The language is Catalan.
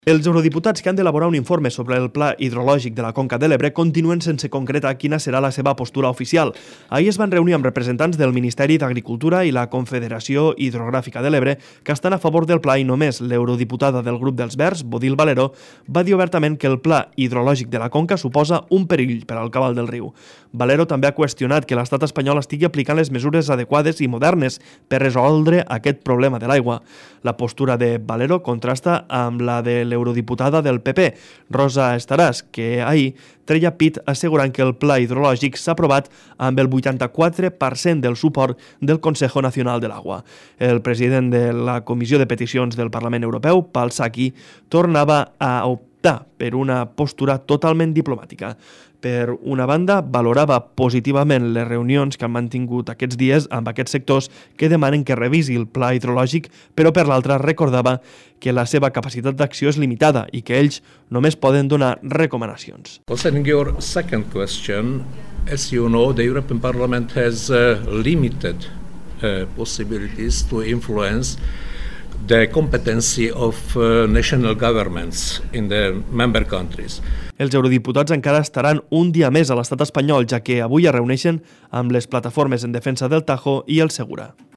Els eurodiputats que han d'elaborar un informe sobre el pla hidrològic de la Conca de l'Ebre continuen sense concretar quina serà la seva postura oficial. Ahir es van reunir amb representants del Ministeri d'Agricultura i la Confederació Hidrogràfica de l'Ebre que estan a favor del pla i només l'eurodiputada del grup dels Verds, Bodil Valero, va dir obertament que el pla hidrològic de la Conca suposa un perill per al cabal del riu. Valero també ha qüestionat que l'estat espanyol estigui aplicant les mesures adequades i modernes per resoldre aquest problema de l'aigua. La postura de Valero contrasta amb la de l'eurodiputada del PP, Rosa Estaràs, que ahir treia pit assegurant que el pla hidrològic s'ha aprovat amb el 84% del suport del Consejo Nacional de l'Agua. El president de la Comissió de Peticions del Parlament Europeu, Pal Saki, tornava a optar per una postura totalment diplomàtica. Per una banda, valorava positivament les reunions que han mantingut aquests dies amb aquests sectors que demanen que revisi el pla hidrològic, però per l'altra recordava que la seva capacitat d'acció és limitada i que ells només poden donar recomanacions. Concerning your second question, as you know, the European Parliament has limited possibilities to influence the competency of national governments in the member countries. Els eurodiputats encara estaran un dia més a l'estat espanyol, ja que avui es reuneixen amb les plataformes en defensa del Tajo i el Segura.